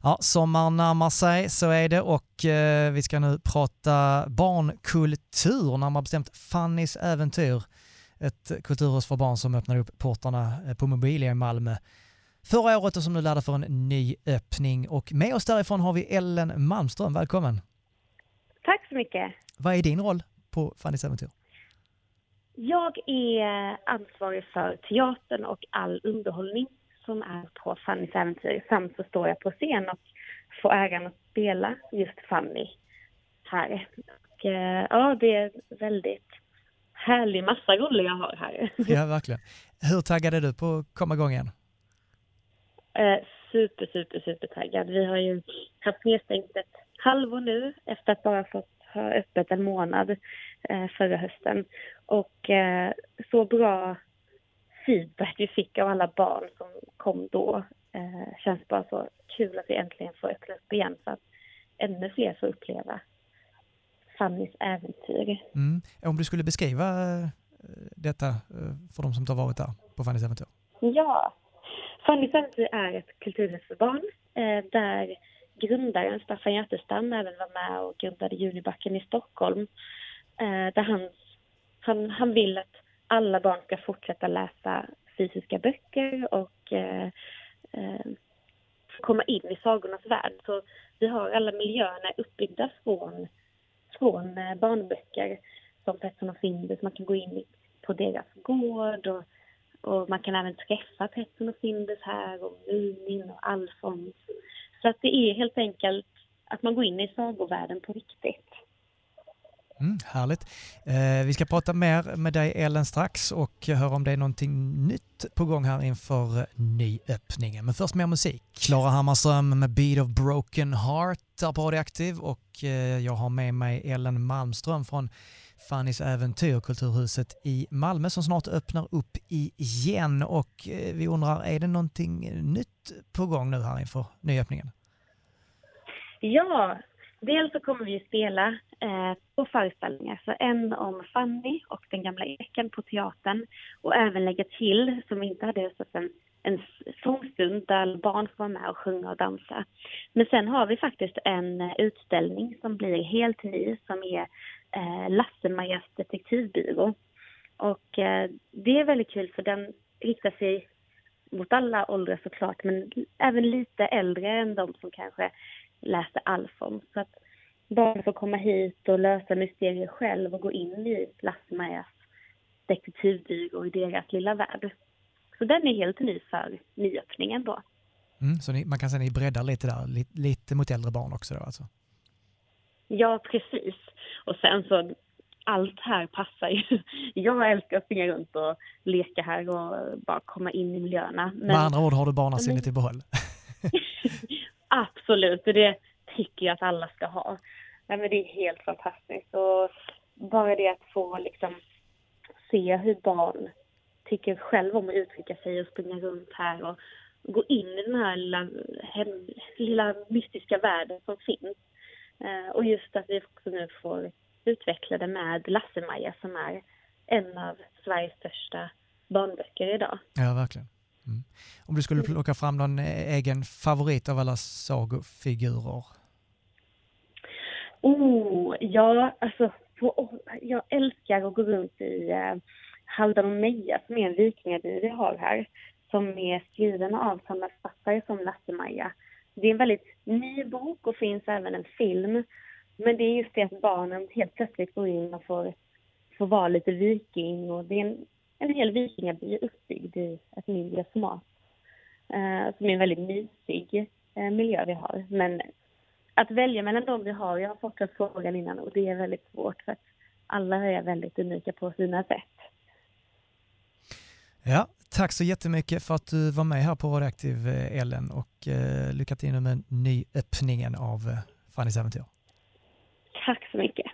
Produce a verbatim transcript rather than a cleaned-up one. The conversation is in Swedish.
Ja, sommaren närmar sig, så är det, och eh, vi ska nu prata barnkultur, närmare bestämt Fannys äventyr. Ett kulturhus för barn som öppnade upp portarna på Mobilia i Malmö förra året och som nu laddar för en ny öppning. Och med oss därifrån har vi Ellen Malmström. Välkommen! Tack så mycket! Vad är din roll på Fannys äventyr? Jag är ansvarig för teatern och all underhållning som är på Fannys äventyr. Samt så står jag på scen och får äran att spela just Fanny här. Och, ja, det är väldigt härlig massa roller jag har här. Ja, verkligen. Hur taggad är du på att komma igång igen? Eh, super, super, super taggad. Vi har ju haft nedstängt ett halvår nu efter att bara fått ha öppet en månad eh, förra hösten. Och eh, så bra feedback vi fick av alla barn som kom då. Eh, känns bara så kul att vi äntligen får öppna upp igen så att ännu fler får uppleva Fannys äventyr. Mm. Om du skulle beskriva detta för de som inte har varit där på Fannys äventyr? Ja, Fannys äventyr är ett kulturhus för barn eh, där grundaren Staffan Hjärtestam även var med och grundade Junibacken i Stockholm. Eh, där han, han, han vill att alla barn ska fortsätta läsa fysiska böcker och eh, eh, komma in i sagornas värld. Så vi har alla miljöerna uppbyggda från, från eh, barnböcker som Pettersson och Findus. Man kan gå in på deras gård och, och man kan även träffa Pettersson och Findus här och Mumin och Alfons. Så att det är helt enkelt att man går in i sagovärlden på riktigt. Mm, härligt. Eh, vi ska prata mer med dig, Ellen, strax och höra om det är någonting nytt på gång här inför nyöppningen. Men först mer musik. Klara Hammarström med Beat of Broken Heart där på Radioaktiv, och eh, jag har med mig Ellen Malmström från Fannys äventyr, kulturhuset i Malmö som snart öppnar upp igen, och eh, vi undrar, är det någonting nytt på gång nu här inför nyöppningen? Ja, dels så kommer vi spela eh, på föreställningar. Så en om Fanny och den gamla eken på teatern. Och även lägga till, som inte hade östat en, en sångstund där barn får vara med och sjunga och dansa. Men sen har vi faktiskt en utställning som blir helt ny som är eh, Lasse-Majas detektivbyrå. Och eh, det är väldigt kul för den riktar sig mot alla åldrar såklart. Men även lite äldre än de som kanske läste Alfons. Så att barn får komma hit och lösa mysterier själv och gå in i Lasse-Majas detektivbyrå i deras lilla värld. Så den är helt ny för nyöppningen då. Mm, så ni, man kan säga att ni breddar lite där, lite, lite mot äldre barn också då alltså? Ja, precis. Och sen så, allt här passar ju. Jag älskar att springa runt och leka här och bara komma in i miljöerna. Men, med andra ord har du barnasinnet i behåll. Absolut, det tycker jag att alla ska ha. Nej, men det är helt fantastiskt. Och bara det att få liksom se hur barn tycker själv om att uttrycka sig och springa runt här och gå in i den här lilla, hem, lilla mystiska världen som finns. Eh, och just att vi också nu får utveckla det med Lasse-Maja som är en av Sveriges största barnböcker idag. Ja, verkligen. Mm. Om du skulle plocka fram någon egen favorit av alla sagofigurer? Oh, ja, alltså på, jag älskar att gå runt i eh, Halvdan och Meja som är en vikingaby vi har här, som är skriven av samma författare som Lasse-Maja. Det är en väldigt ny bok och finns även en film, men det är just det att barnen helt plötsligt går in och får, får vara lite viking, och det är en, en hel vikingaby uppbyggd i ett mindre format. Uh, som är en väldigt mysig uh, miljö vi har. Men att välja mellan dem vi har, jag har fått den frågan innan och det är väldigt svårt för att alla är väldigt unika på sina sätt. Ja, tack så jättemycket för att du var med här på Radioaktiv, Ellen, och uh, lycka till med nyöppningen av uh, Fannys äventyr. Tack så mycket.